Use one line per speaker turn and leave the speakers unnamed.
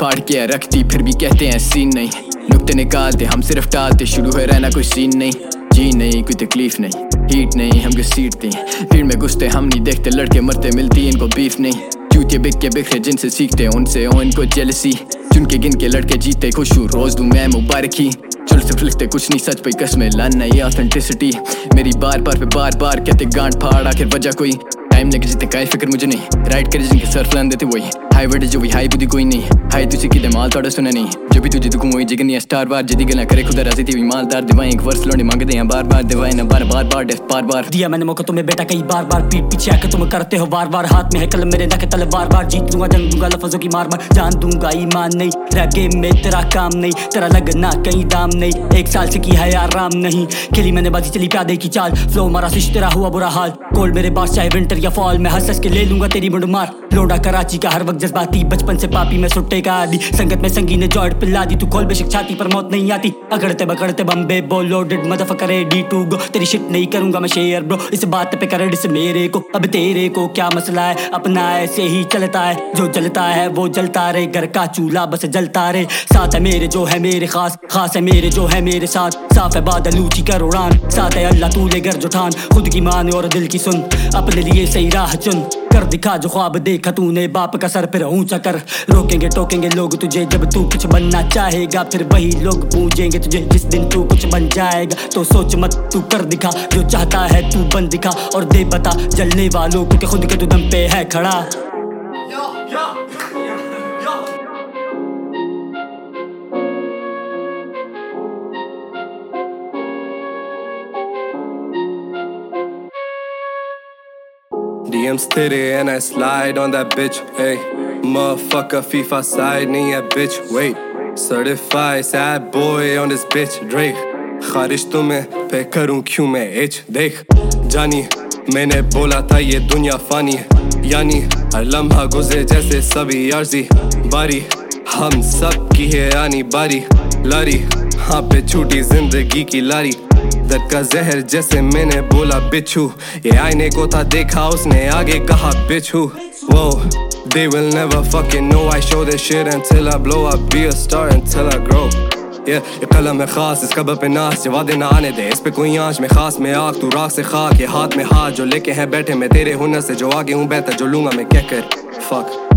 फाड़ के रखती, फिर भी कहते हैं सीन नहीं। नुक्ते निकालते हम सिर्फ टालते, शुरू है रहना कोई सीन नहीं। जी नहीं कोई तकलीफ नहीं, हीट नहीं हम घसीटते, भीड़ में घुसते हम नहीं देखते, लड़के मरते मिलती इनको बीफ नहीं। चूतिए बिक के बिखरे जिनसे सीखते उनसे हो इनको जेलसी, चुन के गिन के लड़के जीते खुश हूँ रोज दूं मैं मुबारकी। चल सिर्फ लिखते कुछ नहीं सच पे कसमें लाना ये ऑथेंटिसिटी मेरी बार बार पे बार बार कहते गांठ फाड़ आखिर वजह कोई। टाइम लेके जीते काई फिक्र मुझे नहीं, राइट करे जिनके सर फलान देते वही हाई वर्ड जो भी हाई बुद्धि कोई नहीं। हाई तुझे की माल थोड़ा सुना नहीं, जो भी तुझे दुखू वही जिगनी स्टार बार जदी गला करे खुदा राजी थी मालदार दिवाएं एक वर्ष लोने मांगते हैं बार बार दिवाएं ना बार बार बार बार बार।
दिया मैंने मौका तुम्हें बेटा कई बार बार, पीठ पीछे आकर तुम करते हो बार बार। हाथ में है कलम मेरे ना के तलवार बार, जीत लूंगा जंग दूंगा लफ्जों की मार मार। जान दूंगा ईमान नहीं तेरा गेम में तेरा काम नहीं, तेरा लगना कहीं दाम नहीं। एक साल से की है यार राम नहीं, खेली मैंने बाजी चली प्यादे की चाल। फ्लो मारा सिश तेरा हुआ बुरा हाल, कोल्ड मेरे पास चाहे विंटर या फॉल, मैं हंस के ले लूंगा तेरी मुंड मार। लोडा कराची का हर वक्त जज्बाती, बचपन से पापी मैं सुट्टे का आदि। संगत में संगी ने जॉइंट पिला दी, तू खोल बेशक छाती पर मौत नहीं आती। अगड़ते बगड़ते बम्बे बोल लोडेड मदफ करे D2 गो, तेरी शिट नहीं करूंगा मैं शेयर ब्रो। इस बात पे कर डिस मेरे को, अब तेरे को क्या मसला है, अपना ऐसे ही चलता है। जो जलता है वो जलता रहे, घर का चूल्हा बस जलता रहे। साथ है मेरे जो है मेरे खास, खास है मेरे जो है मेरे साथ। साफ है बादल ऊंची कर उड़ान, साथ है अल्लाह तू ले घर जुठान। खुद की मान और दिल की सुन, अपने लिए सही राह चुन। कर दिखा जो ख्वाब देखा तूने, बाप का सर फिर ऊंचा कर। रोकेंगे टोकेंगे लोग तुझे जब तू कुछ बनना चाहेगा, फिर वही लोग पूछेंगे तुझे जिस दिन तू कुछ बन जाएगा। तो सोच मत तू कर दिखा जो चाहता है तू बन दिखा, और दे बता जलने वालों को कि खुद के तू दम पे है खड़ा।
DMs तेरे and I slide on that bitch, hey. Motherfucker FIFA side नहीं है bitch, wait. Certified sad boy on this bitch, Drake. खारिश तुम्हें पे करूँ क्यों मैं H, देख जानी मैंने बोला था ये दुनिया फानी है, यानी हर लम्हा गुजरे जैसे सभी अर्जी बारी। हम सब की है यानी बारी लारी, हाँ पे छूटी जिंदगी की लारी। दर्द का जहर जैसे मैंने बोला बिच्छू, ये आईने को था देखा उसने आगे कहा बिच्छू। Whoa, they will never fucking know I show this shit until I blow up, be a star until I grow. Yeah, ये कलम है खास इस कबर पे नाश, जवा देना आने दे इस पे कोई आंच में खास में आग। तू राख से खाक, ये हाथ में हाथ जो लेके हैं बैठे मैं तेरे हुनर से, जो आगे हूँ बेहतर जो लूंगा मैं क्या कर fuck।